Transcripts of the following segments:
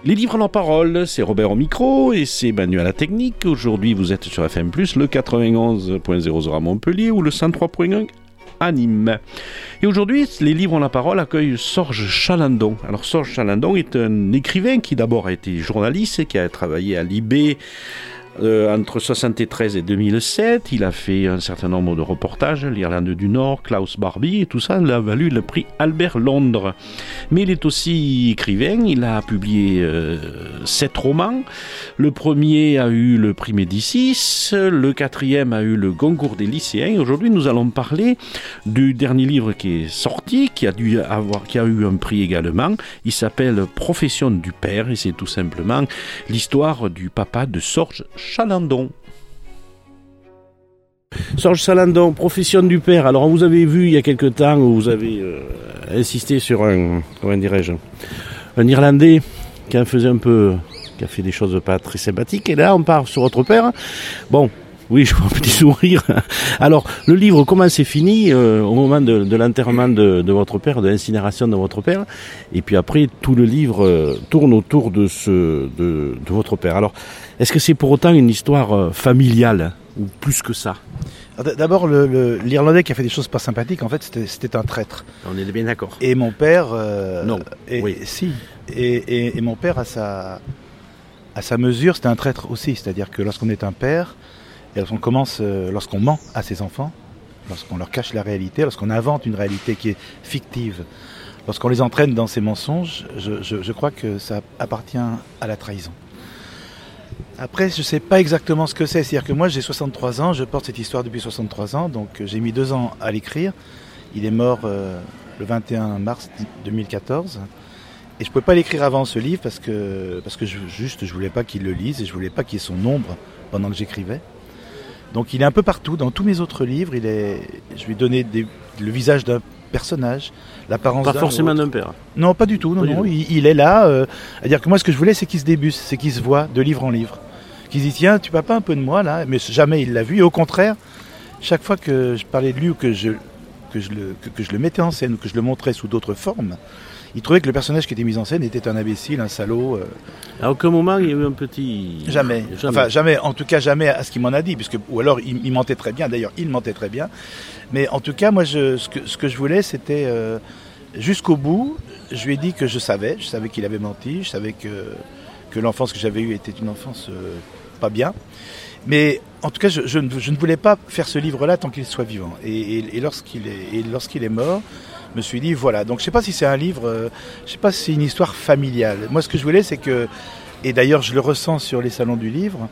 Les livres en parole, c'est Robert au micro et c'est Manu à la technique. Aujourd'hui, vous êtes sur FM+, le 91.00 à Montpellier ou le 103.1 à Nîmes. Et aujourd'hui, les livres en la parole accueillent Sorge Chalandon. Alors Sorge Chalandon est un écrivain qui d'abord a été journaliste et qui a travaillé à Libé entre 1973 et 2007. Il a fait un certain nombre de reportages, l'Irlande du Nord, Klaus Barbie, et tout ça lui a valu le prix Albert Londres. Mais il est aussi écrivain, il a publié 7 romans. Le premier a eu le prix Médicis, le quatrième a eu le Goncourt des lycéens. Aujourd'hui, nous allons parler du dernier livre qui est sorti, qui a eu un prix également. Il s'appelle Profession du père, et c'est tout simplement l'histoire du papa de Sorge Chalandon. Sorge Chalandon, Profession du père. Alors, vous avez vu il y a quelque temps où vous avez insisté sur un Irlandais qui a fait des choses pas très sympathiques. Et là, on part sur votre père. Bon, oui, je vois un petit sourire. Alors, le livre, comment c'est fini au moment de l'enterrement de votre père, de l'incinération de votre père. Et puis après, tout le livre tourne autour de votre père. Alors, est-ce que c'est pour autant une histoire familiale ou plus que ça? D'abord, l'Irlandais qui a fait des choses pas sympathiques, en fait, c'était un traître. On est bien d'accord. Et mon père... non. Oui. Si. Et mon père, à sa mesure, c'était un traître aussi. C'est-à-dire que lorsqu'on est un père, et lorsqu'on ment à ses enfants, lorsqu'on leur cache la réalité, lorsqu'on invente une réalité qui est fictive, lorsqu'on les entraîne dans ces mensonges, je crois que ça appartient à la trahison. Après, je ne sais pas exactement ce que c'est. C'est-à-dire que moi, j'ai 63 ans, je porte cette histoire depuis 63 ans, donc j'ai mis 2 ans à l'écrire. Il est mort le 21 mars 2014. Et je ne pouvais pas l'écrire avant ce livre parce que je voulais pas qu'il le lise et je voulais pas qu'il y ait son ombre pendant que j'écrivais. Donc il est un peu partout, dans tous mes autres livres, je lui ai donné le visage d'un personnage, l'apparence d'un autre. Pas forcément d'un père. Non, pas du tout, non. Il est là, à dire que moi ce que je voulais c'est qu'il se débusse, c'est qu'il se voit de livre en livre. Qu'il se dit tiens, tu parles pas un peu de moi là, mais jamais il l'a vu, et au contraire, chaque fois que je parlais de lui ou que je le mettais en scène ou que je le montrais sous d'autres formes, il trouvait que le personnage qui était mis en scène était un imbécile, un salaud. À aucun moment il y a eu un petit... Jamais. Enfin, jamais. En tout cas, jamais à ce qu'il m'en a dit. Ou alors, il mentait très bien. D'ailleurs, il mentait très bien. Mais en tout cas, moi, ce que je voulais, c'était... jusqu'au bout, je lui ai dit que je savais qu'il avait menti. Je savais que l'enfance que j'avais eue était une enfance pas bien. Mais en tout cas, je ne voulais pas faire ce livre-là tant qu'il soit vivant. Et lorsqu'il est mort... Je me suis dit, voilà. Donc, je ne sais pas si c'est un livre, je ne sais pas si c'est une histoire familiale. Moi, ce que je voulais, c'est que, et d'ailleurs, je le ressens sur les salons du livre,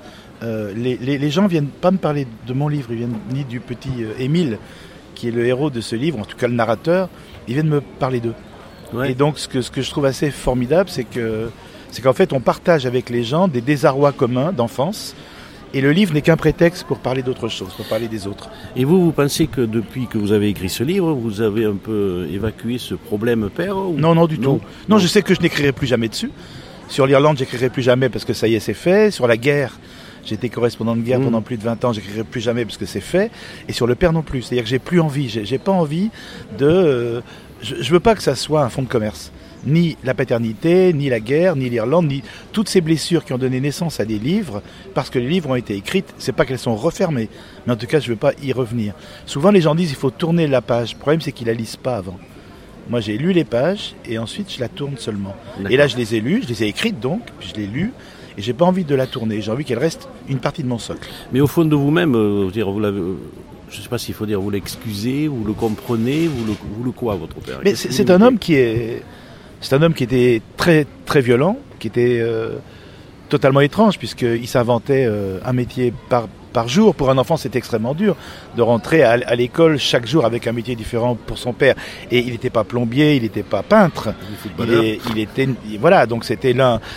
les gens ne viennent pas me parler de mon livre, ils viennent ni du petit Émile, qui est le héros de ce livre, en tout cas le narrateur, ils viennent me parler d'eux. Ouais. Et donc, ce que je trouve assez formidable, c'est qu'en fait, on partage avec les gens des désarrois communs d'enfance. Et le livre n'est qu'un prétexte pour parler d'autre chose, pour parler des autres. Et vous pensez que depuis que vous avez écrit ce livre, vous avez un peu évacué ce problème père ou... Non, du tout. Non, je sais que je n'écrirai plus jamais dessus. Sur l'Irlande, j'écrirai plus jamais parce que ça y est, c'est fait. Sur la guerre, j'ai été correspondant de guerre pendant plus de 20 ans, j'écrirai plus jamais parce que c'est fait. Et sur le père non plus. C'est-à-dire que j'ai plus envie. J'ai pas envie de... Je veux pas que ça soit un fonds de commerce. Ni la paternité, ni la guerre, ni l'Irlande, ni toutes ces blessures qui ont donné naissance à des livres, parce que les livres ont été écrits, c'est pas qu'elles sont refermées, mais en tout cas je veux pas y revenir. Souvent les gens disent il faut tourner la page, le problème c'est qu'ils la lisent pas avant. Moi j'ai lu les pages et ensuite je la tourne seulement. D'accord. Et là je les ai lues, je les ai écrites donc, puis je les lus, et j'ai pas envie de la tourner, j'ai envie qu'elle reste une partie de mon socle. Mais au fond de vous-même, vous l'avez... Je ne sais pas s'il faut dire vous l'excusez, vous le comprenez, vous le quoi votre père? Mais c'est un homme qui est... C'est un homme qui était très, très violent, qui était totalement étrange, puisqu'il s'inventait un métier par jour. Pour un enfant, c'est extrêmement dur de rentrer à l'école chaque jour avec un métier différent pour son père. Et il n'était pas plombier, il n'était pas peintre. Il était, voilà, donc c'était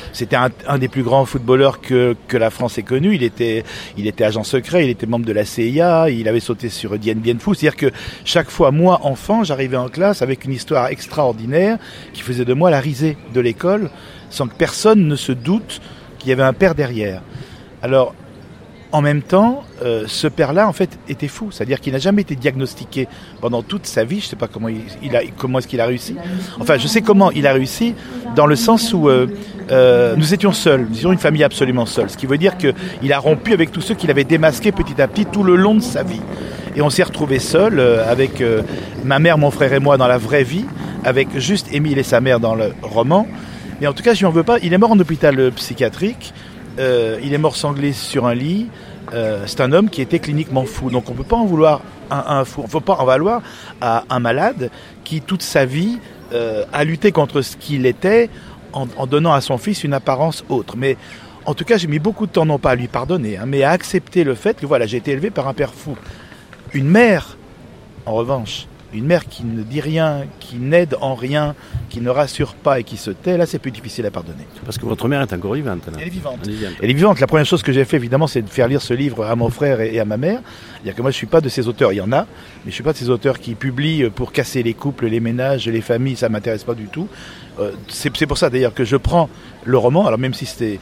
un des plus grands footballeurs que la France ait connu. Il était agent secret, il était membre de la CIA, il avait sauté sur Dien Bien Phu. C'est-à-dire que chaque fois, moi, enfant, j'arrivais en classe avec une histoire extraordinaire qui faisait de moi la risée de l'école, sans que personne ne se doute qu'il y avait un père derrière. Alors, en même temps, ce père-là, en fait, était fou. C'est-à-dire qu'il n'a jamais été diagnostiqué pendant toute sa vie. Je ne sais pas comment est-ce qu'il a réussi. Enfin, je sais comment il a réussi, dans le sens où nous étions seuls. Nous étions une famille absolument seule. Ce qui veut dire qu'il a rompu avec tous ceux qu'il avait démasqués petit à petit tout le long de sa vie. Et on s'est retrouvés seuls, avec ma mère, mon frère et moi dans la vraie vie, avec juste Émile et sa mère dans le roman. Mais en tout cas, je lui en veux pas. Il est mort en hôpital psychiatrique. Il est mort sanglé sur un lit. C'est un homme qui était cliniquement fou. Donc on ne peut pas en vouloir un fou. On ne peut pas en vouloir à un malade qui, toute sa vie, a lutté contre ce qu'il était en donnant à son fils une apparence autre. Mais en tout cas, j'ai mis beaucoup de temps, non pas à lui pardonner, mais à accepter le fait que voilà, j'ai été élevé par un père fou. Une mère, en revanche, une mère qui ne dit rien, qui n'aide en rien, qui ne rassure pas et qui se tait, là c'est plus difficile à pardonner. Parce que votre mère est encore vivante. Là. Elle est vivante. Elle est vivante. La première chose que j'ai fait évidemment, c'est de faire lire ce livre à mon frère et à ma mère. C'est-à-dire que moi je ne suis pas de ces auteurs, il y en a, mais je ne suis pas de ces auteurs qui publient pour casser les couples, les ménages, les familles, ça ne m'intéresse pas du tout. C'est pour ça d'ailleurs que je prends le roman, alors même si c'était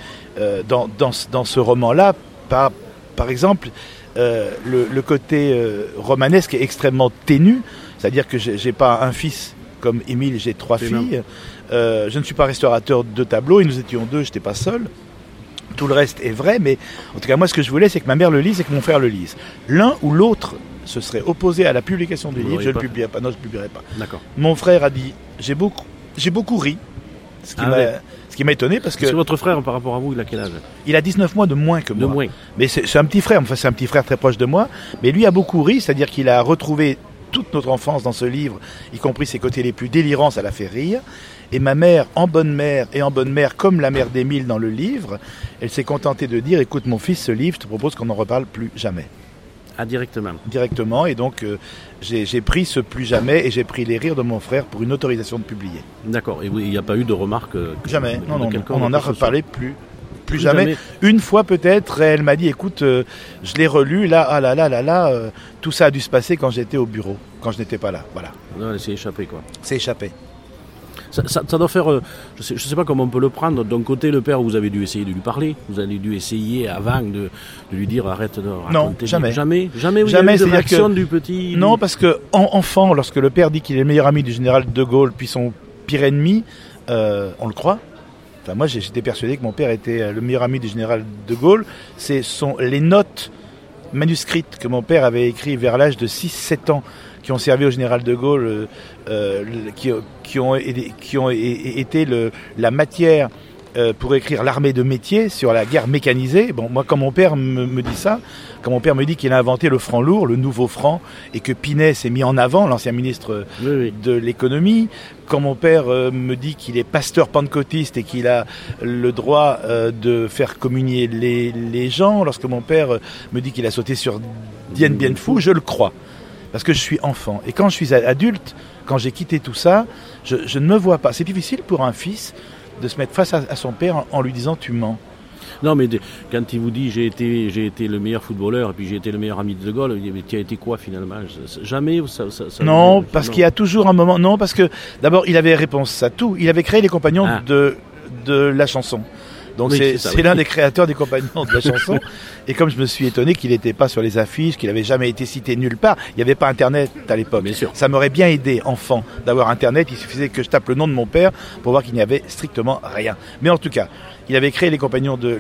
dans ce roman-là, par exemple, le côté romanesque est extrêmement ténu. C'est-à-dire que j'ai pas un fils comme Émile, j'ai 3 filles. Je ne suis pas restaurateur de tableaux, et nous étions 2, je n'étais pas seul. Tout le reste est vrai, mais en tout cas, moi, ce que je voulais, c'est que ma mère le lise et que mon frère le lise. L'un ou l'autre se serait opposé à la publication du livre, je ne le publierai pas. Non, je ne le publierai pas. D'accord. Mon frère a dit, j'ai beaucoup ri, ce qui m'a étonné parce que votre frère, par rapport à vous, il a quel âge? Il a 19 mois de moins que moi. De moins. Mais c'est un petit frère, enfin c'est un petit frère très proche de moi, mais lui a beaucoup ri, c'est-à-dire qu'il a retrouvé toute notre enfance dans ce livre, y compris ses côtés les plus délirants, ça l'a fait rire. Et ma mère, en bonne mère, comme la mère d'Émile dans le livre, elle s'est contentée de dire, écoute mon fils, ce livre, je te propose qu'on n'en reparle plus jamais. Ah, directement. Directement, et donc j'ai pris ce plus jamais et j'ai pris les rires de mon frère pour une autorisation de publier. D'accord, et il n'y a pas eu de remarques jamais, non, on n'en a reparlé plus jamais. Jamais. Une fois peut-être, elle m'a dit, écoute, je l'ai relu, là, tout ça a dû se passer quand j'étais au bureau, quand je n'étais pas là, voilà. Non, elle s'est échappée, quoi. C'est échappé. Ça doit faire, je sais pas comment on peut le prendre. D'un côté, le père, vous avez dû essayer de lui parler, vous avez dû essayer avant de lui dire arrête de raconter. Non, jamais. Jamais vous avez eu de réaction du petit. Non, parce que enfant, lorsque le père dit qu'il est le meilleur ami du général de Gaulle, puis son pire ennemi, on le croit. Enfin, moi, j'étais persuadé que mon père était le meilleur ami du général de Gaulle. Les notes manuscrites que mon père avait écrites vers l'âge de 6-7 ans, qui ont servi au général de Gaulle, qui ont été la matière pour écrire l'armée de métier sur la guerre mécanisée. Bon, moi, quand mon père me dit ça, quand mon père me dit qu'il a inventé le franc lourd, le nouveau franc, et que Pinet s'est mis en avant, l'ancien ministre de l'économie, quand mon père me dit qu'il est pasteur pentecôtiste et qu'il a le droit de faire communier les gens, lorsque mon père me dit qu'il a sauté sur Dien Bien Phu, je le crois. Parce que je suis enfant. Et quand je suis adulte, quand j'ai quitté tout ça, je ne me vois pas. C'est difficile pour un fils de se mettre face à son père en lui disant « tu mens ». Non, mais quand il vous dit j'ai été le meilleur footballeur et puis j'ai été le meilleur ami de Gaulle, mais tu as été quoi finalement? Jamais ça non, parce qu'il y a toujours un moment. Non, parce que d'abord il avait réponse à tout. Il avait créé les compagnons de la chanson. Donc oui, c'est l'un des créateurs des compagnons de la chanson. Et comme je me suis étonné qu'il n'était pas sur les affiches, qu'il n'avait jamais été cité nulle part, il n'y avait pas Internet à l'époque. Ça m'aurait bien aidé, enfant, d'avoir Internet. Il suffisait que je tape le nom de mon père pour voir qu'il n'y avait strictement rien. Mais en tout cas, il avait créé les compagnons de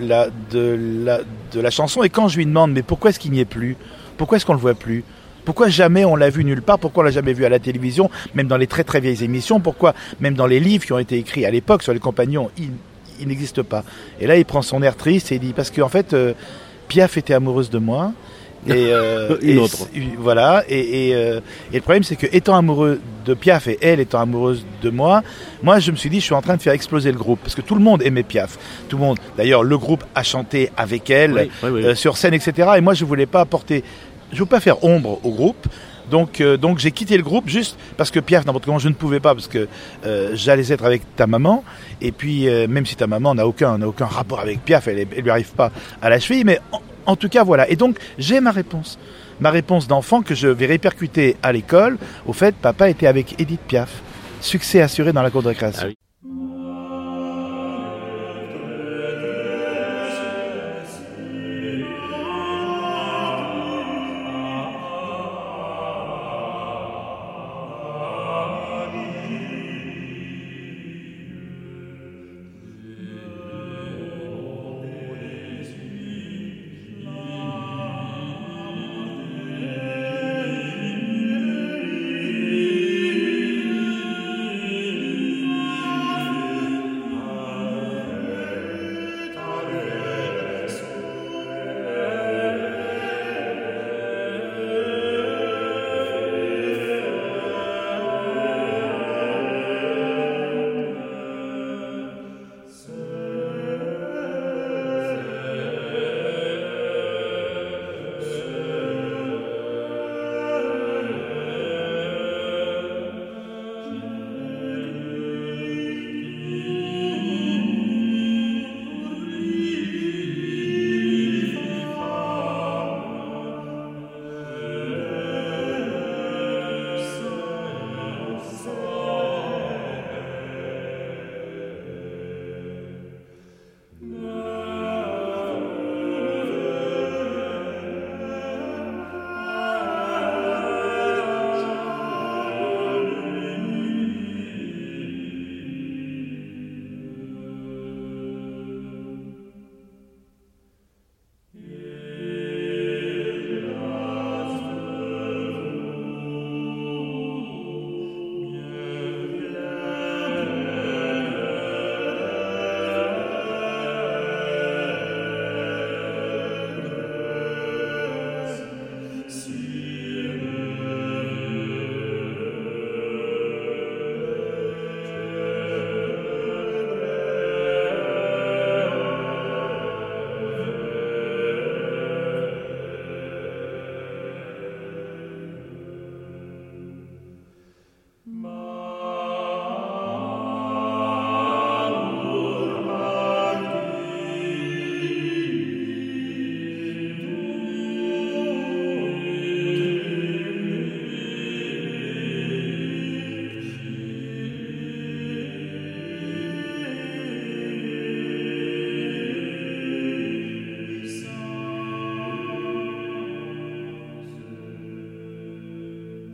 la chanson. Et quand je lui demande, mais pourquoi est-ce qu'il n'y est plus? Pourquoi est-ce qu'on ne le voit plus? Pourquoi jamais on l'a vu nulle part? Pourquoi on l'a jamais vu à la télévision? Même dans les très très vieilles émissions? Pourquoi même dans les livres qui ont été écrits à l'époque sur les compagnons, il n'existe pas. Et là, il prend son air triste et il dit, parce qu'en fait, Piaf était amoureuse de moi. Et, une autre. Voilà. Et le problème, c'est que étant amoureux de Piaf et elle étant amoureuse de moi, je me suis dit, je suis en train de faire exploser le groupe. Parce que tout le monde aimait Piaf. Tout le monde. D'ailleurs, le groupe a chanté avec elle, sur scène, etc. Et moi, je voulais pas faire ombre au groupe. Donc j'ai quitté le groupe juste parce que Piaf, n'importe comment, je ne pouvais pas parce que j'allais être avec ta maman. Et puis même si ta maman n'a aucun rapport avec Piaf, elle lui arrive pas à la cheville. Mais en tout cas voilà. Et donc j'ai ma réponse d'enfant que je vais répercuter à l'école. Au fait, papa était avec Edith Piaf. Succès assuré dans la cour de récréation. Ah oui.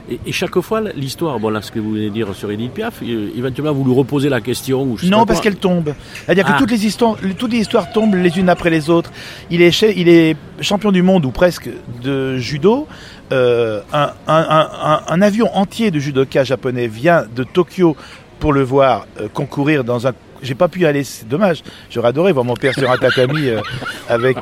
Et chaque fois, l'histoire, bon là, ce que vous venez de dire sur Edith Piaf, éventuellement vous lui reposez la question ou je sais Non, pas parce quoi. qu'elle tombe. C'est-à-dire que toutes les histoires tombent les unes après les autres. Il est champion du monde ou presque de judo. Un avion entier de judokas japonais vient de Tokyo pour le voir concourir dans un... J'ai pas pu y aller, c'est dommage. J'aurais adoré voir mon père sur un tatami avec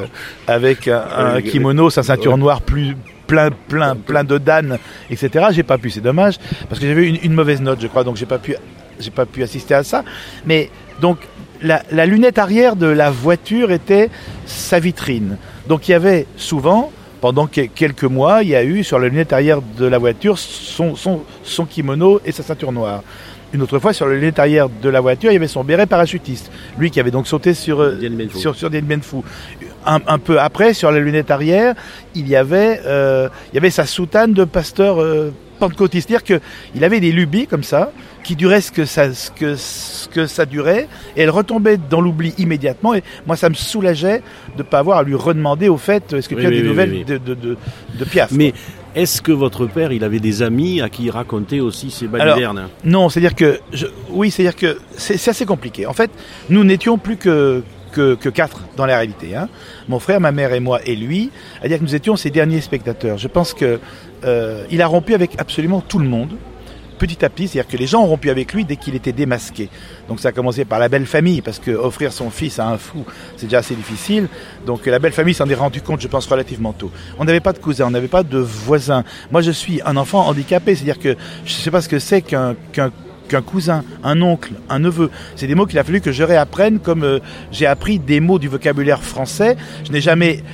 un kimono, sa ceinture noire plein de dan, etc. J'ai pas pu, c'est dommage, parce que j'avais une mauvaise note, je crois, donc j'ai pas pu assister à ça. Mais donc la lunette arrière de la voiture était sa vitrine. Donc il y avait souvent, pendant quelques mois, il y a eu sur la lunette arrière de la voiture son kimono et sa ceinture noire. Une autre fois, sur le lunette arrière de la voiture, il y avait son béret parachutiste. Lui qui avait donc sauté sur Dien Bien Phu. Un peu après, sur la lunette arrière, il y avait sa soutane de pasteur pentecôtiste. C'est-à-dire qu'il avait des lubies comme ça, qui duraient ce que ça durait, et elle retombait dans l'oubli immédiatement. Et moi, ça me soulageait de ne pas avoir à lui redemander au fait, est-ce que tu as des nouvelles de Piaf. Mais est-ce que votre père, il avait des amis à qui il racontait aussi ses balivernes? Non, c'est-à-dire que c'est assez compliqué. En fait, nous n'étions plus que 4 dans la réalité. Hein. Mon frère, ma mère et moi et lui, c'est-à-dire que nous étions ses derniers spectateurs. Je pense que il a rompu avec absolument tout le monde. Petit à petit, c'est-à-dire que les gens ont rompu avec lui dès qu'il était démasqué. Donc ça a commencé par la belle famille, parce que offrir son fils à un fou, c'est déjà assez difficile. Donc la belle famille s'en est rendu compte, je pense, relativement tôt. On n'avait pas de cousins, on n'avait pas de voisins. Moi, je suis un enfant handicapé, c'est-à-dire que je ne sais pas ce que c'est qu'un cousin, un oncle, un neveu. C'est des mots qu'il a fallu que je réapprenne, comme j'ai appris des mots du vocabulaire français. Je n'ai jamais...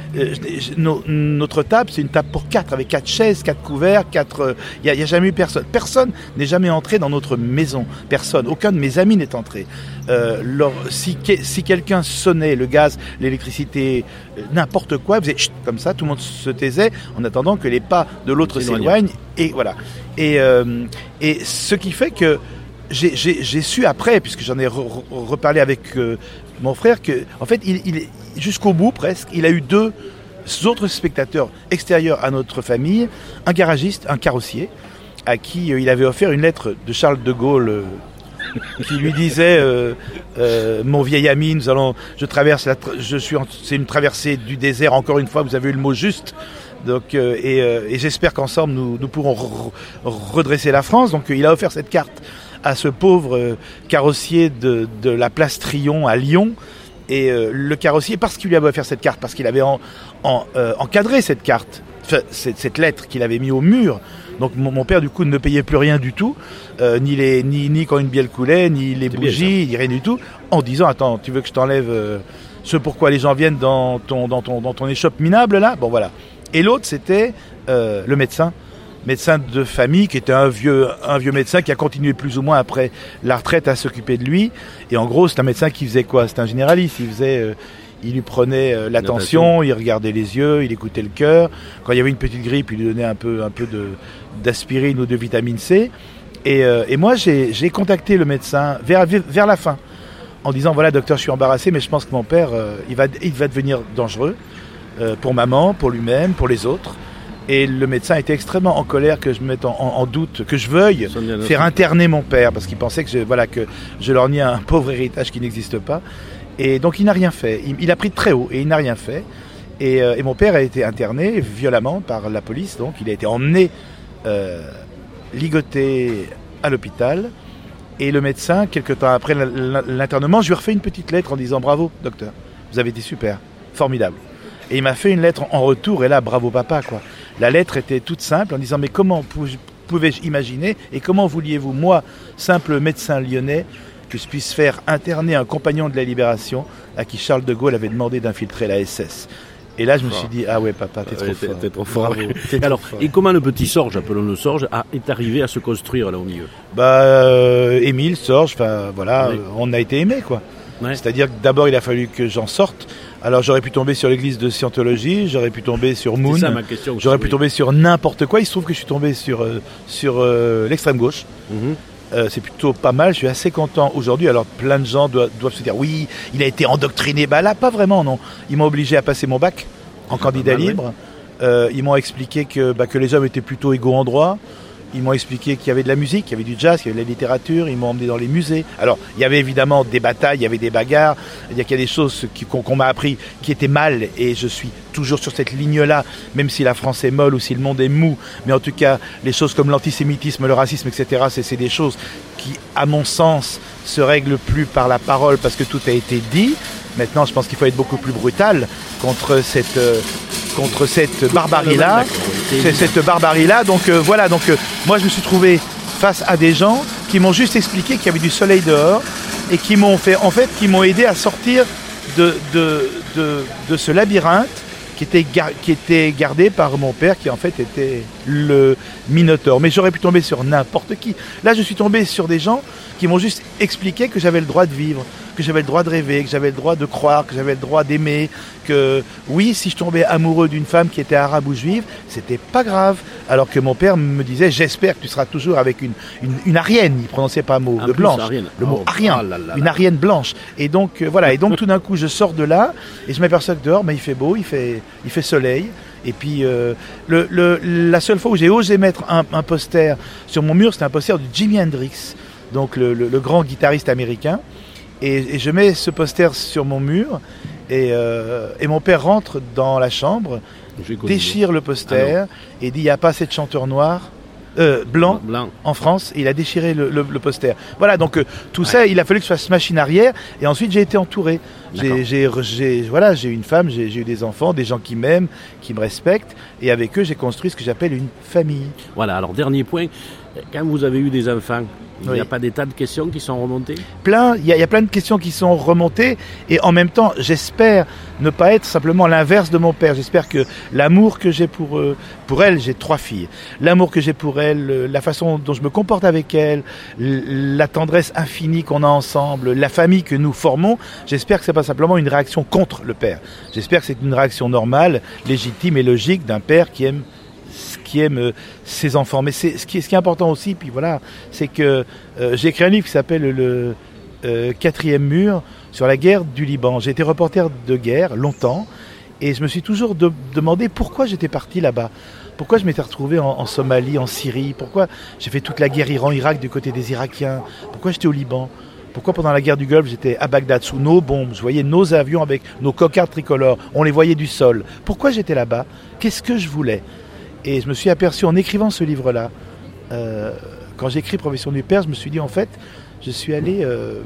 notre table, c'est une table pour 4, avec 4 chaises, 4 couverts, 4... Il n'y a jamais eu personne. Personne n'est jamais entré dans notre maison. Personne. Aucun de mes amis n'est entré. Si quelqu'un sonnait, le gaz, l'électricité, n'importe quoi, faisait chut, comme ça, tout le monde se taisait en attendant que les pas de l'autre s'éloignent. Et voilà. Et ce qui fait que j'ai su après, puisque j'en ai reparlé avec mon frère, que en fait, il jusqu'au bout presque, il a eu 2 autres spectateurs extérieurs à notre famille, un garagiste, un carrossier, à qui il avait offert une lettre de Charles de Gaulle qui lui disait mon vieil ami, c'est une traversée du désert, encore une fois, vous avez eu le mot juste. Donc, et j'espère qu'ensemble nous pourrons redresser la France. Donc il a offert cette carte à ce pauvre carrossier de la place Tryon à Lyon. Et le carrossier, parce qu'il lui avait offert cette carte, parce qu'il avait encadré cette carte, cette lettre qu'il avait mis au mur. Donc mon père du coup ne payait plus rien du tout, ni quand une bielle coulait, ni les bougies, ni rien du tout, en disant attends, tu veux que je t'enlève ce pourquoi les gens viennent dans ton échoppe minable là? Bon voilà. Et l'autre, c'était le médecin de famille, qui était un vieux médecin qui a continué plus ou moins après la retraite à s'occuper de lui. Et en gros, c'est un médecin qui faisait quoi? C'est un généraliste. Il lui prenait l'attention, il regardait les yeux, il écoutait le cœur. Quand il y avait une petite grippe, il lui donnait un peu d'aspirine ou de vitamine C. Et moi, j'ai contacté le médecin vers la fin, en disant voilà, docteur, je suis embarrassé, mais je pense que mon père, il va devenir dangereux. Pour maman, pour lui-même, pour les autres. Et le médecin était extrêmement en colère que je mette en doute, que je veuille faire interner mon père, parce qu'il pensait que je leur niais un pauvre héritage qui n'existe pas. Et donc il n'a rien fait. Il a pris de très haut et il n'a rien fait. Et mon père a été interné violemment par la police. Donc il a été emmené ligoté à l'hôpital. Et le médecin, quelque temps après l'internement, je lui ai refait une petite lettre en disant bravo docteur, vous avez été super, formidable. Et il m'a fait une lettre en retour, et là, bravo papa, quoi. La lettre était toute simple, en disant, mais comment pouvais-je imaginer, et comment vouliez-vous, moi, simple médecin lyonnais, que je puisse faire interner un compagnon de la Libération à qui Charles de Gaulle avait demandé d'infiltrer la SS. Et là, je me suis dit, ah ouais, papa, t'es trop fort. T'es trop fort. Bravo, Alors, et comment le petit Sorge, appelons-le Sorge, est arrivé à se construire là au milieu? Émile, Sorge, enfin, voilà, oui. On a été aimés, quoi. Ouais. C'est-à-dire que d'abord, il a fallu que j'en sorte. Alors j'aurais pu tomber sur l'église de Scientologie, j'aurais pu tomber sur Moon, j'aurais pu tomber sur n'importe quoi. Il se trouve que je suis tombé sur l'extrême gauche. C'est plutôt pas mal, je suis assez content aujourd'hui. Alors plein de gens doivent se dire oui, il a été endoctriné. Bah là, pas vraiment, non. Ils m'ont obligé à passer mon bac en candidat libre. Ils m'ont expliqué que les hommes étaient plutôt égaux en droit, Ils m'ont expliqué qu'il y avait de la musique, qu'il y avait du jazz, qu'il y avait de la littérature. Ils m'ont emmené dans les musées. Alors, il y avait évidemment des batailles, il y avait des bagarres. Il y a des choses qu'on m'a appris qui étaient mal. Et je suis toujours sur cette ligne-là, même si la France est molle ou si le monde est mou. Mais en tout cas, les choses comme l'antisémitisme, le racisme, etc., c'est des choses qui, à mon sens, se règlent plus par la parole parce que tout a été dit. Maintenant, je pense qu'il faut être beaucoup plus brutal contre cette barbarie-là. Cette barbarie-là. Donc voilà, moi je me suis trouvé face à des gens qui m'ont juste expliqué qu'il y avait du soleil dehors et qui m'ont aidé à sortir de ce labyrinthe qui était gardé par mon père, qui en fait était le Minotaure. Mais j'aurais pu tomber sur n'importe qui. Là, je suis tombé sur des gens qui m'ont juste expliqué que j'avais le droit de vivre, que j'avais le droit de rêver, que j'avais le droit de croire, que j'avais le droit d'aimer, que oui, si je tombais amoureux d'une femme qui était arabe ou juive, c'était pas grave. Alors que mon père me disait, j'espère que tu seras toujours avec une Arienne. Il prononçait pas le mot de blanche, le mot Arien, une Arienne blanche. Et donc voilà. Et donc tout d'un coup, je sors de là et je m'aperçois que dehors, il fait beau, il fait soleil. Et puis la seule fois où j'ai osé mettre un poster sur mon mur, c'était un poster de Jimi Hendrix, donc le grand guitariste américain. Et je mets ce poster sur mon mur et mon père rentre dans la chambre, déchire le poster et dit il n'y a pas assez de chanteurs noirs. Blanc en France, et il a déchiré le poster. Voilà, donc tout ça, il a fallu que je fasse machine arrière, et ensuite j'ai été entouré. J'ai eu une femme, j'ai eu des enfants, des gens qui m'aiment, qui me respectent, et avec eux j'ai construit ce que j'appelle une famille. Voilà, alors dernier point, quand vous avez eu des enfants, il n'y a pas des tas de questions qui sont remontées ? Il y a plein de questions qui sont remontées, et en même temps, j'espère ne pas être simplement l'inverse de mon père. J'espère que l'amour que j'ai pour elle, j'ai 3 filles, l'amour que j'ai pour elle, la façon dont je me comporte avec elle, la tendresse infinie qu'on a ensemble, la famille que nous formons, j'espère que c'est pas simplement une réaction contre le père. J'espère que c'est une réaction normale, légitime et logique d'un père qui aime ses enfants. Mais ce qui est important aussi, puis voilà, c'est que j'ai écrit un livre qui s'appelle le 4e mur sur la guerre du Liban. J'ai été reporter de guerre longtemps et je me suis toujours demandé pourquoi j'étais parti là-bas. Pourquoi je m'étais retrouvé en Somalie, en Syrie. Pourquoi j'ai fait toute la guerre Iran-Irak du côté des Irakiens. Pourquoi j'étais au Liban. Pourquoi pendant la guerre du Golfe, j'étais à Bagdad sous nos bombes, je voyais nos avions avec nos cocardes tricolores, on les voyait du sol. Pourquoi j'étais là-bas? Qu'est-ce que je voulais? Et je me suis aperçu en écrivant ce livre-là, quand j'ai écrit Profession du père, je me suis dit en fait, je suis allé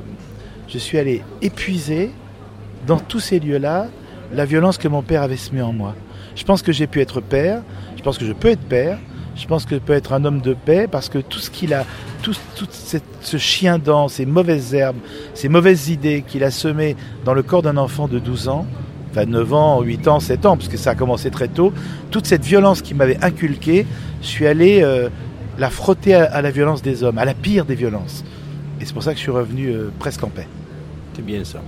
épuiser dans tous ces lieux-là la violence que mon père avait semée en moi. Je pense que j'ai pu être père, je pense que je peux être père, je pense que je peux être un homme de paix parce que tout ce qu'il a, ce chien dent, ces mauvaises herbes, ces mauvaises idées qu'il a semées dans le corps d'un enfant de 12 ans, enfin 9 ans, 8 ans, 7 ans, parce que ça a commencé très tôt, toute cette violence qu'il m'avait inculquée, je suis allé la frotter à la violence des hommes, à la pire des violences. Et c'est pour ça que je suis revenu presque en paix. C'est bien ça.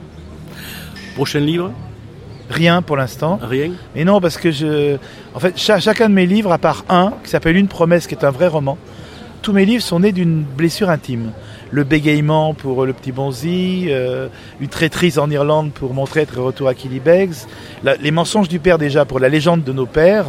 Prochain livre ? Rien pour l'instant. Rien ? Mais non, parce que en fait, chacun de mes livres, à part un, qui s'appelle Une promesse, qui est un vrai roman, tous mes livres sont nés d'une blessure intime. Le bégaiement pour Le Petit Bonzi, une traîtrise en Irlande pour Mon traître et retour à Killybegs, les mensonges du père déjà pour La légende de nos pères,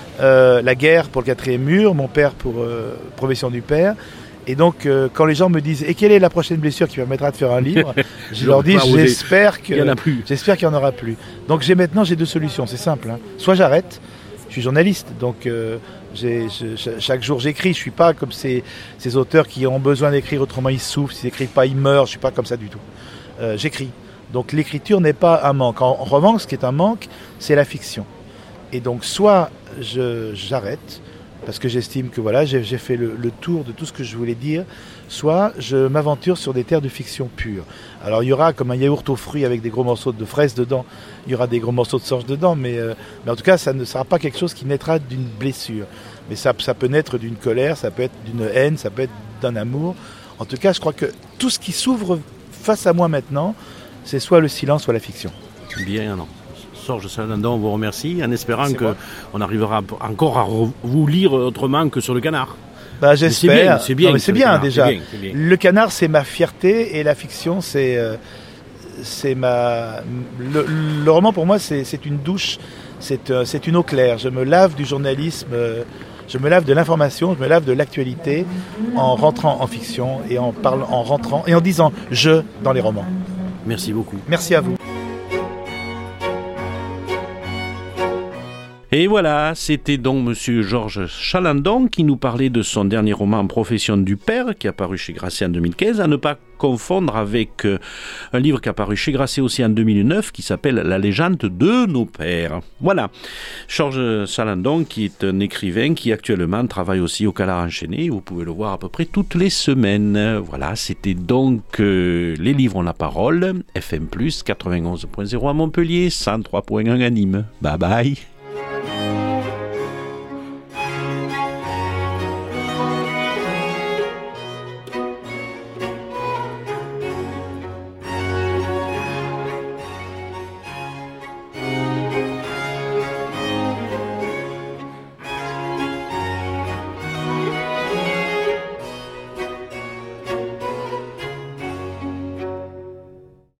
la guerre pour Le 4e mur, mon père pour Profession du père. Et donc, quand les gens me disent « Et quelle est la prochaine blessure qui permettra de faire un livre ?» Je leur dis « J'espère qu'il n'y en aura plus. » Donc maintenant, j'ai 2 solutions, c'est simple. Hein. Soit j'arrête, je suis journaliste, donc chaque jour j'écris. Je ne suis pas comme ces auteurs qui ont besoin d'écrire, autrement ils souffrent. S'ils n'écrivent pas, ils meurent. Je ne suis pas comme ça du tout. J'écris. Donc l'écriture n'est pas un manque. En revanche, ce qui est un manque, c'est la fiction. Et donc, soit j'arrête, parce que j'estime que voilà, j'ai fait le tour de tout ce que je voulais dire, soit je m'aventure sur des terres de fiction pure. Alors il y aura comme un yaourt aux fruits avec des gros morceaux de fraises dedans, il y aura des gros morceaux de sorge dedans, mais en tout cas ça ne sera pas quelque chose qui naîtra d'une blessure. Mais ça peut naître d'une colère, ça peut être d'une haine, ça peut être d'un amour. En tout cas, je crois que tout ce qui s'ouvre face à moi maintenant, c'est soit le silence, soit la fiction. Bien, non. Sorge Salandon, on vous remercie, en espérant qu'on arrivera encore à vous lire autrement que sur Le Canard. Bah, j'espère. C'est bien, c'est bien déjà. C'est bien. Le Canard, c'est ma fierté, et la fiction, c'est ma... Le roman, pour moi, c'est une douche, c'est une eau claire. Je me lave du journalisme Je me lave de l'information, je me lave de l'actualité en rentrant en fiction et en rentrant et en disant « je » dans les romans. Merci beaucoup. Merci à vous. Et voilà, c'était donc Monsieur Georges Chalandon qui nous parlait de son dernier roman Profession du père, qui est apparu chez Grasset en 2015, à ne pas confondre avec un livre qui est apparu chez Grasset aussi en 2009, qui s'appelle La légende de nos pères. Voilà, Georges Chalandon qui est un écrivain qui actuellement travaille aussi au Canard enchaîné, vous pouvez le voir à peu près toutes les semaines. Voilà, c'était donc Les livres ont la parole, FM+, 91.0 à Montpellier, 103.1 à Nîmes. Bye bye.